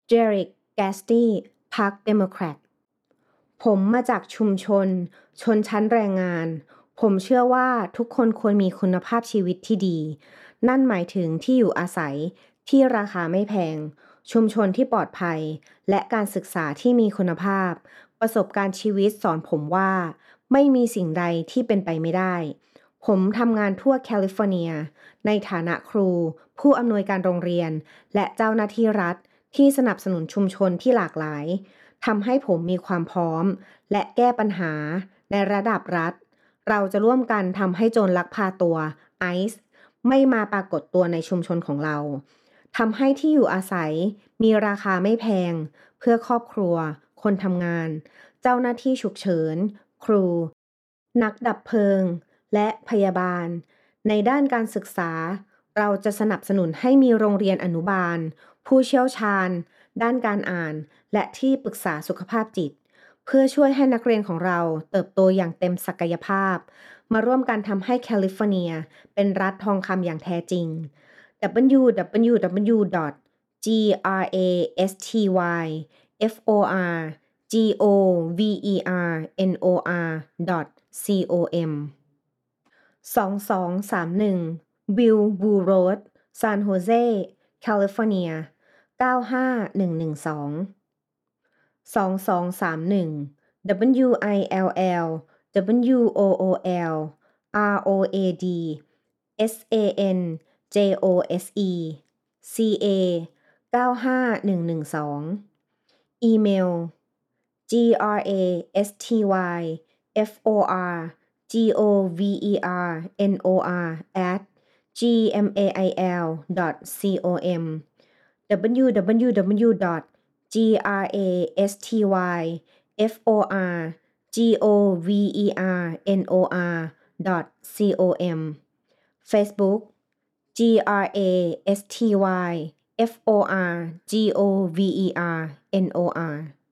เจริก แกสตี้พรรคเดโมแครตผมมาจากชุมชนชั้นแรงงานผมเชื่อว่าทุกคนควรมีคุณภาพชีวิตที่ดีนั่นหมายถึงที่อยู่อาศัยที่ราคาไม่แพงชุมชนที่ปลอดภัยและการศึกษาที่มีคุณภาพประสบการณ์ชีวิตสอนผมว่าไม่มีสิ่งใดที่เป็นไปไม่ได้ผมทำงานทั่วแคลิฟอร์เนียในฐานะครูผู้อำนวยการโรงเรียนและเจ้าหน้าที่รัฐที่สนับสนุนชุมชนที่หลากหลายทำให้ผมมีความพร้อมและแก้ปัญหาในระดับรัฐเราจะร่วมกันทำให้โจรลักพาตัวไอซ์ไม่มาปรากฏตัวในชุมชนของเราทำให้ที่อยู่อาศัยมีราคาไม่แพงเพื่อครอบครัวคนทำงานเจ้าหน้าที่ฉุกเฉินครูนักดับเพลิงและพยาบาลในด้านการศึกษาเราจะสนับสนุนให้มีโรงเรียนอนุบาลผู้เชี่ยวชาญด้านการอ่านและที่ปรึกษาสุขภาพจิตเพื่อช่วยให้นักเรียนของเราเติบโตอย่างเต็มศักยภาพมาร่วมกันทำให้แคลิฟอร์เนียเป็นรัฐทองคำอย่างแท้จริง www.grastrogovernor.com 2231 Bellevue Road San Jose California 95112 2231 WILLOWORLDSANJOSECA 95112 อีเมล grastyforgmail.com www.grastyforgovernor.com Facebook grastyforgovernor